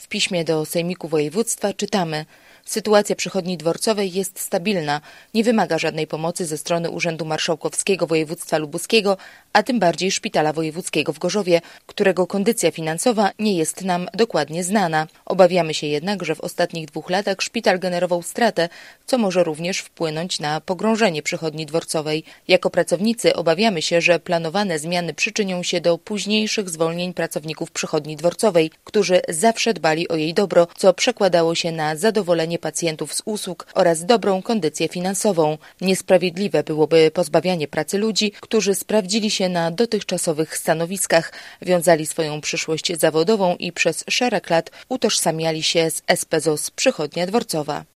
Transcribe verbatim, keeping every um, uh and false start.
W piśmie do Sejmiku Województwa czytamy: sytuacja przychodni dworcowej jest stabilna, nie wymaga żadnej pomocy ze strony Urzędu Marszałkowskiego Województwa Lubuskiego, a tym bardziej Szpitala Wojewódzkiego w Gorzowie, którego kondycja finansowa nie jest nam dokładnie znana. Obawiamy się jednak, że w ostatnich dwóch latach szpital generował stratę, co może również wpłynąć na pogrążenie przychodni dworcowej. Jako pracownicy obawiamy się, że planowane zmiany przyczynią się do późniejszych zwolnień pracowników przychodni dworcowej, którzy zawsze dbali o jej dobro, co przekładało się na zadowolenie pacjentów z usług oraz dobrą kondycję finansową. Niesprawiedliwe byłoby pozbawianie pracy ludzi, którzy sprawdzili się na dotychczasowych stanowiskach, wiązali swoją przyszłość zawodową i przez szereg lat utożsamiali się z S P Z O S Przychodnia Dworcowa.